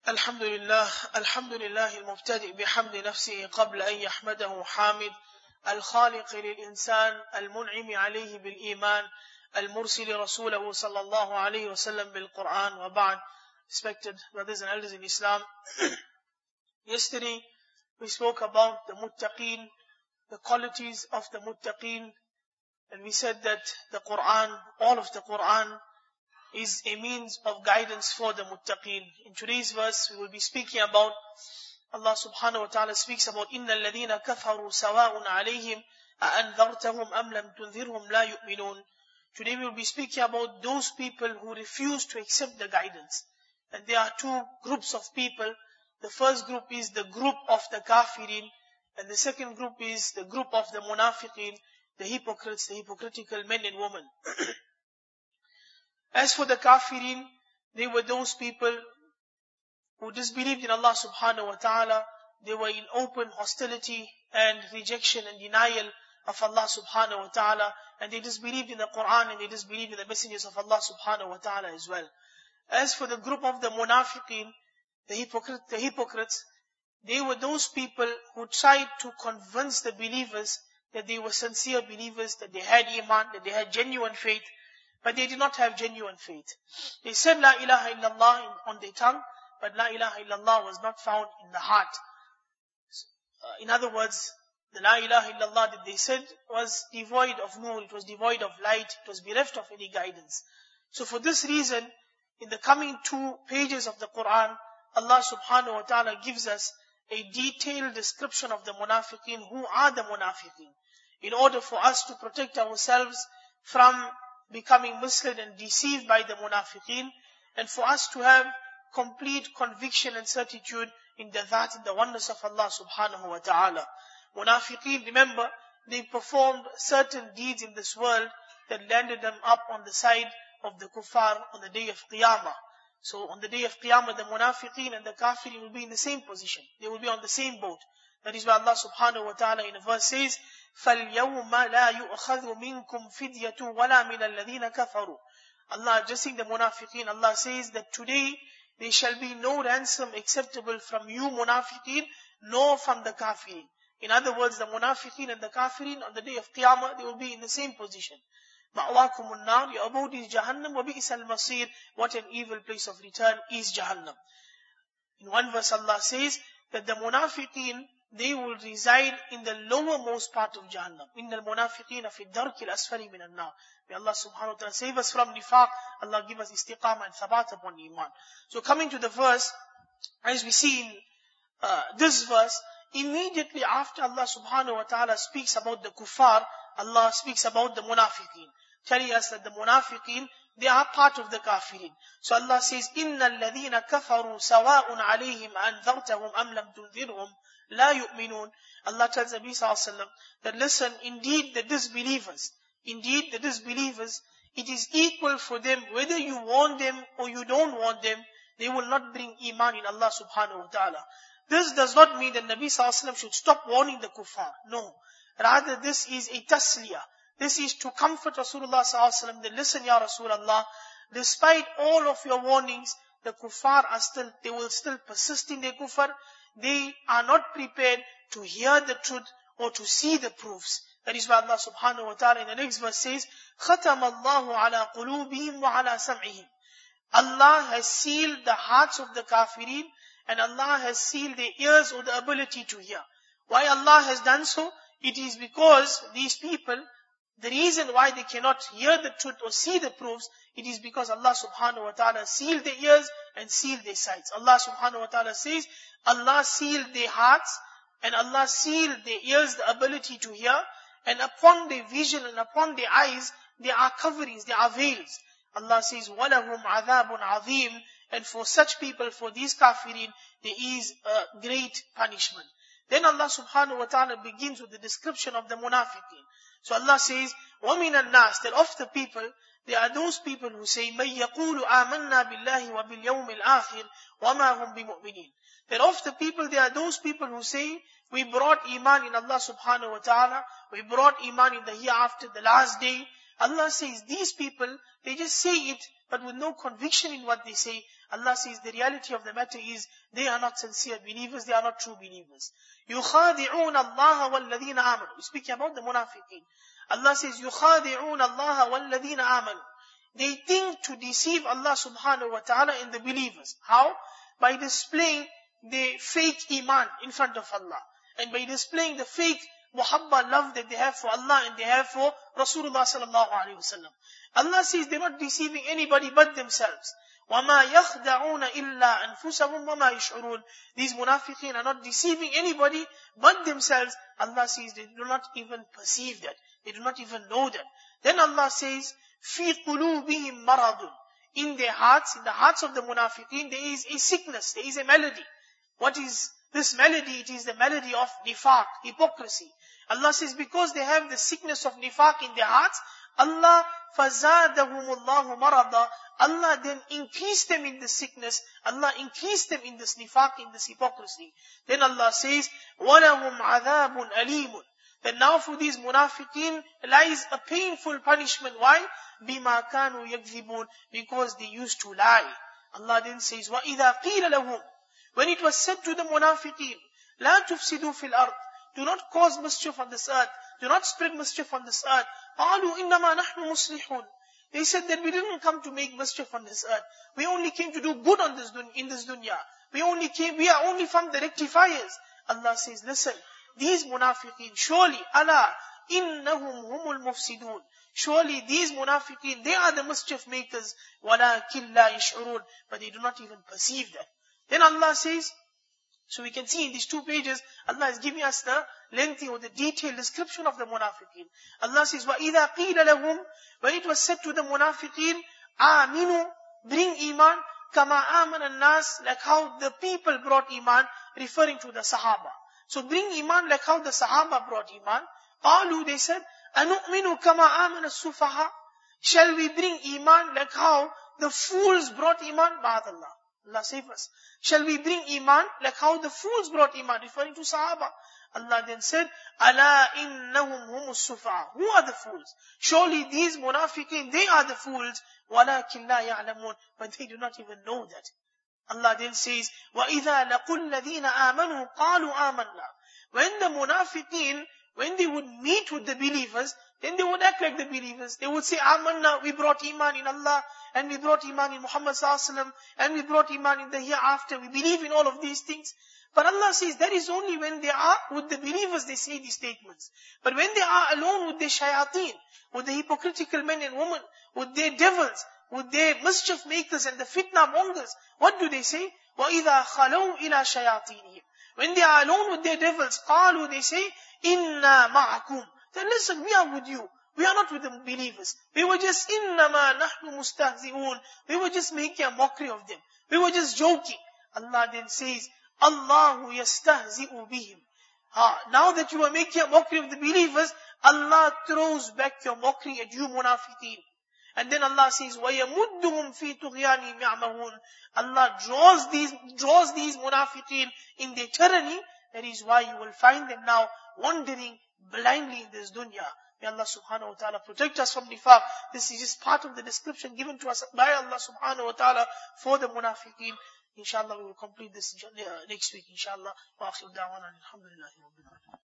الحمد لله المبتدئ بحمد نفسه قبل أن يحمده حامد الخالق للإنسان المنعم عليه بالإيمان المرسل رسوله صلى الله عليه وسلم بالقرآن وبعد. Respected brothers and elders in Islam, yesterday we spoke about the muttaqeen, the qualities of the muttaqeen, and we said that the Quran, all of the Quran, is a means of guidance for the muttaqeen. In today's verse, we will be speaking about, Allah subhanahu wa ta'ala speaks about, إِنَّ الَّذِينَ كَفَرُوا سَوَاءٌ عَلَيْهِمْ أَأَنذَرْتَهُمْ أَمْ لَمْ تُنذِرْهُمْ لَا يُؤْمِنُونَ. Today we will be speaking about those people who refuse to accept the guidance. And there are two groups of people. The first group is the group of the kafirin, and the second group is the group of the munafiqeen, the hypocrites, the hypocritical men and women. As for the kafirin, they were those people who disbelieved in Allah subhanahu wa ta'ala. They were in open hostility and rejection and denial of Allah subhanahu wa ta'ala. And they disbelieved in the Quran and they disbelieved in the messengers of Allah subhanahu wa ta'ala as well. As for the group of the munafiqeen, the hypocrites, they were those people who tried to convince the believers that they were sincere believers, that they had iman, that they had genuine faith, but they did not have genuine faith. They said La ilaha illallah on their tongue, but La ilaha illallah was not found in the heart. In other words, the La ilaha illallah that they said was devoid of nur, it was devoid of light, it was bereft of any guidance. So for this reason, in the coming 2 pages of the Quran, Allah subhanahu wa ta'ala gives us a detailed description of the munafiqeen. Who are the munafiqeen? In order for us to protect ourselves from becoming misled and deceived by the munafiqeen, and for us to have complete conviction and certitude in the dhat, in the oneness of Allah subhanahu wa ta'ala. Munafiqeen, remember, they performed certain deeds in this world that landed them up on the side of the kuffar on the day of Qiyamah. So on the day of Qiyamah, the munafiqeen and the kafirin will be in the same position. They will be on the same boat. That is why Allah subhanahu wa ta'ala in a verse says, فَالْيَوْمَ لَا يُؤْخَذُ مِنْكُمْ فِدْيَةٌ وَلَا مِنَ الَّذِينَ كَفَرُوا. Allah addressing the munafiqeen, Allah says that today there shall be no ransom acceptable from you munafiqeen, nor from the kafirin. In other words, the munafiqeen and the kafirin on the day of Qiyamah, they will be in the same position. مَأْوَاكُمُ النَّارِ, your abode is Jahannam, وَبِئِسَ الْمَصِيرُ, what an evil place of return is Jahannam. In one verse Allah says that the munafiqeen, they will reside in the lowermost part of Jahannam. إِنَّ الْمُنَافِقِينَ فِي الدَّرْكِ الْأَسْفَلِ مِنَ النَّارِ. May Allah subhanahu wa ta'ala save us from nifaq. Allah give us istiqamah and thabat upon iman. So coming to the verse, as we see in this verse, immediately after Allah subhanahu wa ta'ala speaks about the kuffar, Allah speaks about the munafiqeen, telling us that the munafiqeen, they are part of the kafirin. So Allah says, إِنَّ الَّذِينَ كَفَرُوا سَوَاءٌ عَلَيْهِمْ أَنذَرْتَهُمْ أَمْ لَمْ تُنذِرْهُمْ لَا يُؤْمِنُونَ. Allah tells Nabi sallallahu alaihi wasallam that listen, indeed the disbelievers, it is equal for them whether you warn them or you don't warn them, they will not bring iman in Allah subhanahu wa ta'ala. This does not mean that Nabi sallallahu alaihi wasallam should stop warning the kuffar. No. Rather, this is a tasliyah. This is to comfort Rasulullah sallallahu alaihi wasallam that listen, Ya Rasulullah, despite all of your warnings, the kuffar they will still persist in their kufr. They are not prepared to hear the truth or to see the proofs. That is why Allah subhanahu wa ta'ala in the next verse says, خَتَمَ اللَّهُ عَلَى قُلُوبِهِمْ وَعَلَى سَمْعِهِمْ. Allah has sealed the hearts of the kafirin, and Allah has sealed their ears or the ability to hear. Why Allah has done so? It is because these people, the reason why they cannot hear the truth or see the proofs, it is because Allah subhanahu wa ta'ala sealed their ears and sealed their sights. Allah subhanahu wa ta'ala says, Allah sealed their hearts and Allah sealed their ears, the ability to hear, and upon their vision and upon their eyes, there are coverings, there are veils. Allah says, وَلَهُمْ عَذَابٌ عَظِيمٌ. And for such people, for these kafirin, there is a great punishment. Then Allah subhanahu wa ta'ala begins with the description of the munafiqeen. So Allah says, وَمِنَ النَّاسِ, that of the people, there are those people who say, مَنْ يَقُولُ آمَنَّا بِاللَّهِ وَبِالْيَوْمِ الْآخِرِ وَمَا هُمْ بِمُؤْمِنِينَ. That of the people, there are those people who say, we brought iman in Allah subhanahu wa ta'ala, we brought iman in the hereafter, the last day, Allah says these people, they just say it, but with no conviction in what they say. Allah says the reality of the matter is, they are not sincere believers, they are not true believers. يُخَادِعُونَ اللَّهَ وَالَّذِينَ آمَنُوا. We're speaking about the munafiqeen. Allah says, يُخَادِعُونَ اللَّهَ وَالَّذِينَ آمَنُوا. They think to deceive Allah subhanahu wa ta'ala in the believers. How? By displaying the fake iman in front of Allah. And by displaying the fake muhabba, love that they have for Allah and they have for Rasulullah sallallahu alaihi wasallam. Allah says they're not deceiving anybody but themselves. وَمَا يَخْدَعُونَ إِلَّا أَنفُسَهُمْ وَمَا يَشْعُرُونَ. These munafiqeen are not deceiving anybody but themselves. Allah says they do not even perceive that. They do not even know that. Then Allah says, فِي قُلُوبِهِمْ مَرَضٌ. In their hearts, in the hearts of the munafiqeen, there is a sickness, there is a malady. What is this malady? It is the malady of nifaq, hypocrisy. Allah says because they have the sickness of nifaq in their hearts, Allah فَزَادَهُمُ اللَّهُ مَرَضًا. Allah then increased them in the sickness. Allah increased them in this nifaq, in this hypocrisy. Then Allah says, وَلَهُمْ عَذَابٌ أَلِيمٌ. Then now for these munafiqeen lies a painful punishment. Why? بِمَا كَانُوا يَكْذِبُونَ. Because they used to lie. Allah then says, وَإِذَا قِيلَ لَهُمْ. When it was said to the munafiqeen, لَا تُفْسِدُوا فِي الْأَرْضِ. Do not cause mischief on this earth. Do not spread mischief on this earth. قَالُوا إِنَّمَا نَحْنُ مُصْلِحُونَ. They said that we didn't come to make mischief on this earth. We only came to do good on in this dunya. We are only from the rectifiers. Allah says, listen, these munafiqeen, surely, Allah, إِنَّهُمْ هُمُ الْمُفْسِدُونَ. Surely these munafiqeen, they are the mischief makers. وَلَكِنْ لَا يَشْعُرُونَ. But they do not even perceive that. Then Allah says, so we can see in these 2 pages, Allah is giving us the lengthy or the detailed description of the munafiqeen. Allah says, وَإِذَا قِيلَ لَهُمْ. When it was said to the munafiqeen, آمِنُوا, bring iman, كَمَا آمَنَ النَّاسِ, like how the people brought iman, referring to the Sahaba. So bring iman like how the Sahaba brought iman. قَالُوا, they said, أَنُؤْمِنُ كَمَا آمَنَ السُّفَهَا. Shall we bring iman like how the fools brought iman? Ba'adallah. Allah save us. Shall we bring iman like how the fools brought iman, referring to Sahaba? Allah then said, أَلَا إِنَّهُمْ هُمُ السُّفَهَا. Who are the fools? Surely these munafiqeen, they are the fools. وَلَكِنْ لَا يَعْلَمُونَ. But they do not even know that. Allah then says, وَإِذَا لَقُوا الَّذِينَ آمَنُوا قَالُوا آمَنَّا. When the munafiqeen, when they would meet with the believers, then they would act like the believers. They would say, Amanna, we brought iman in Allah, and we brought iman in Muhammad sallallahu alaihi wasallam, and we brought iman in the hereafter. We believe in all of these things. But Allah says that is only when they are with the believers they say these statements. But when they are alone with the shayateen, with the hypocritical men and women, with their devils, with their mischief makers and the fitna mongers, what do they say? وَإِذَا خَلَوْا إِلَى شَيَاطِينِهِمْ. When they are alone with their devils, قَالُوا, they say, إِنَّا مَعَكُمْ. Then listen, we are with you. We are not with the believers. We were just إِنَّمَا نَحْنُ مُسْتَهْزِئُونَ. We were just making a mockery of them. We were just joking. Allah then says, Allahu yastahzi'u bihim. Now that you are making a mockery of the believers, Allah throws back your mockery at you munafiqeen. And then Allah says, وَيَمُدُّهُمْ فِي طُغْيَانِهِمْ يَعْمَهُونَ. Allah draws these munafiqeen in their tyranny. That is why you will find them now wandering blindly in this dunya. May Allah subhanahu wa ta'ala protect us from nifaq. This is just part of the description given to us by Allah subhanahu wa ta'ala for the munafiqeen. Inshallah we will complete this next week, inshallah. Wa akhir da'wana alhamdulillahi rabbil alamin.